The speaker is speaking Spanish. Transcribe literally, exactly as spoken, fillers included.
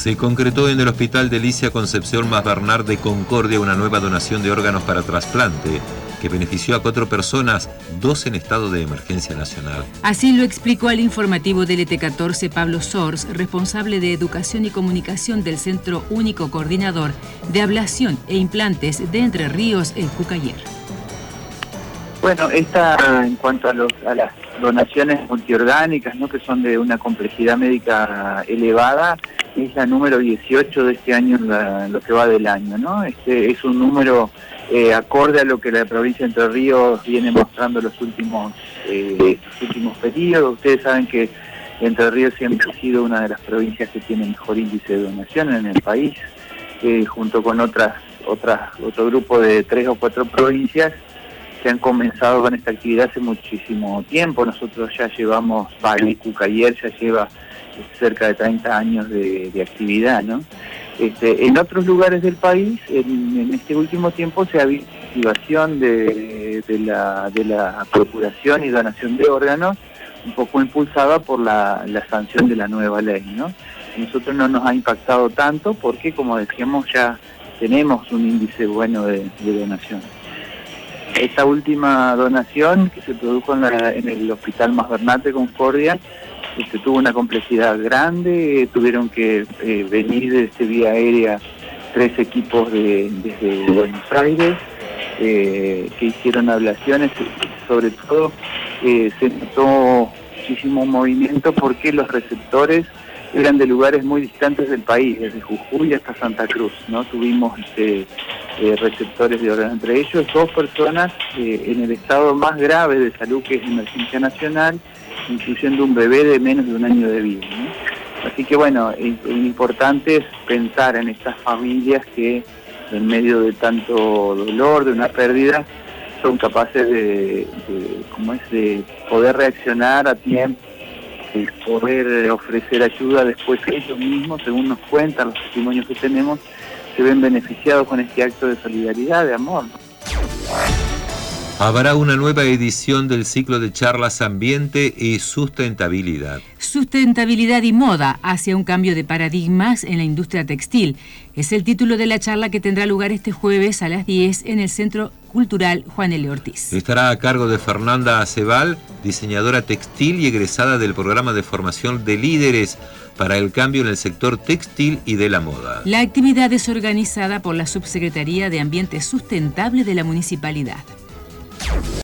Se concretó en el Hospital Delicia Concepción Mas Bernard de Concordia una nueva donación de órganos para trasplante que benefició a cuatro personas, dos en estado de emergencia nacional. Así lo explicó al informativo del E T catorce Pablo Sors, responsable de Educación y Comunicación del Centro Único Coordinador de Ablación e Implantes de Entre Ríos, el Cucayer. Bueno, esta en cuanto a, los, a las donaciones multiorgánicas, ¿no?, que son de una complejidad médica elevada, es la número dieciocho de este año, en, la, en lo que va del año, ¿no? Este es un número eh, acorde a lo que la provincia de Entre Ríos viene mostrando los últimos, eh, los últimos periodos. Ustedes saben que Entre Ríos siempre ha sido una de las provincias que tiene mejor índice de donación en el país, eh, junto con otras, otras, otro grupo de tres o cuatro provincias que han comenzado con esta actividad hace muchísimo tiempo. Nosotros ya llevamos, el Cucayer ya lleva cerca de treinta años de, de actividad, ¿no? Este, en otros lugares del país, en, en este último tiempo se ha visto activación de, de, la, de la procuración y donación de órganos, un poco impulsada por la, la sanción de la nueva ley, ¿no? A nosotros no nos ha impactado tanto porque, como decíamos, ya tenemos un índice bueno de, de donación. Esta última donación que se produjo en, la, en el Hospital Mas Bernard de Concordia este, tuvo una complejidad grande, tuvieron que eh, venir desde vía aérea tres equipos de, desde Buenos Aires eh, que hicieron ablaciones, sobre todo eh, se notó muchísimo movimiento porque los receptores eran de lugares muy distantes del país, desde Jujuy hasta Santa Cruz, ¿no? Tuvimos este, eh, receptores de órganos, entre ellos dos personas eh, en el estado más grave de salud, que es emergencia nacional, incluyendo un bebé de menos de un año de vida, ¿no? Así que bueno, es, es importante es pensar en estas familias que en medio de tanto dolor, de una pérdida, son capaces de, de, ¿cómo es?, de poder reaccionar a tiempo, y poder ofrecer ayuda después. Ellos mismos, según nos cuentan los testimonios que tenemos, se ven beneficiados con este acto de solidaridad, de amor, ¿no? Habrá una nueva edición del ciclo de charlas Ambiente y Sustentabilidad. Sustentabilidad y moda hacia un cambio de paradigmas en la industria textil. Es el título de la charla que tendrá lugar este jueves a las diez en el Centro Cultural Juan L. Ortiz. Estará a cargo de Fernanda Acebal, diseñadora textil y egresada del programa de formación de líderes para el cambio en el sector textil y de la moda. La actividad es organizada por la Subsecretaría de Ambiente Sustentable de la Municipalidad.